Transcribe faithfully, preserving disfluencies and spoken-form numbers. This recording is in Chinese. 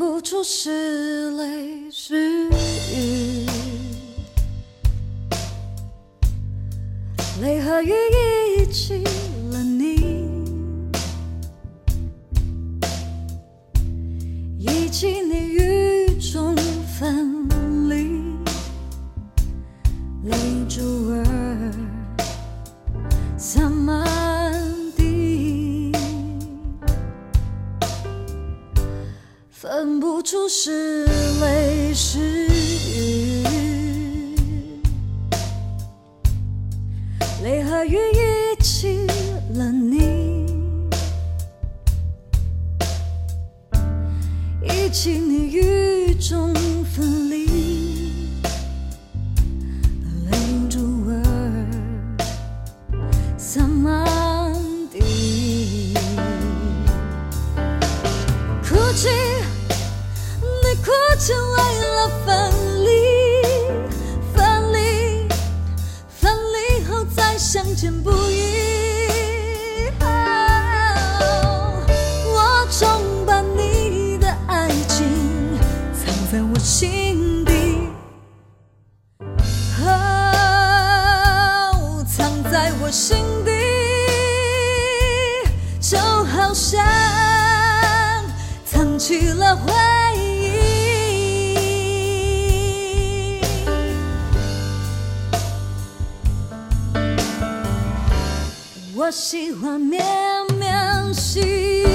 不出是泪是雨，泪和雨一起了你，一起你雨中分离，泪珠儿洒满地，分不出是泪是雨，泪和雨一起了你，一起你雨中分离，泪珠儿洒满地，哭泣你哭泣为了分离，分离分离后再相见不易、哦、我终把你的爱情藏在我心底、哦、藏在我心底，就好像藏起了回忆，我喜欢绵绵细